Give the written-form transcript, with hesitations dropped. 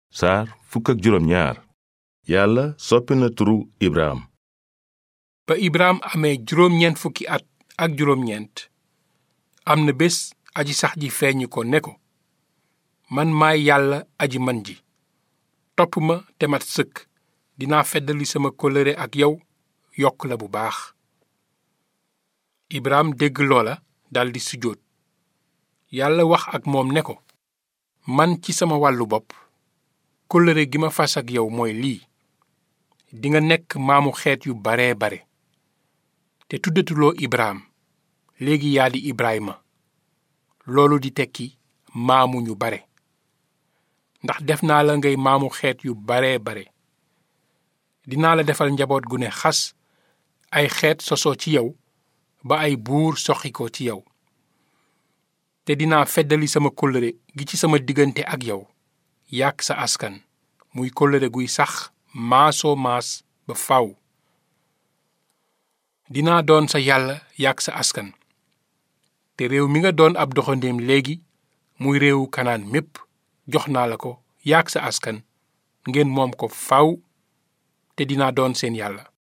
saar fukk ak juróom ñaar. yàlla soppi na turu Ibrahim. ba Ibrahim amee juróom-ñeent fukki at ak juróom-ñeent am na bés aji sax ji feeñu ko ne ko, man maay yàlla aji man ji, topp ma te mat sëkk, dinaa feddali sama kóllëre ak yow, yokk la bu baax. Ibrahim dégg loola daldi sujjóot. yàlla wax ak moom ne ko, man ci sama wàllu bopp kóllëre gi ma fas ak yow mooy lii: dinga nekk maamu xeet yu baree bare. te tuddatuloo Ibrahim, léegi yaa di Ibrahima, loolu di tekki maamu ñu bare, ndax def naa la ngay maamu xeet yu baree bare. dinaa la defal njaboot gu ne xas, ay xeet sosoo ci yow ba ay buur soxi ko ci yow. te dinaa feddali sama kóllëre gi ci sama diggante ak yow, yàq sa askan, muy kóllëre guy sax maasoo maas ba faw. dinaa doon sa yàlla yàq sa askan. te réew mi nga doon ab doxandéem léegi, muy réewu Kanaan mépp, jox naa la ko yàq sa askan, ngeen moom ko faw, te dinaa doon seen yàlla.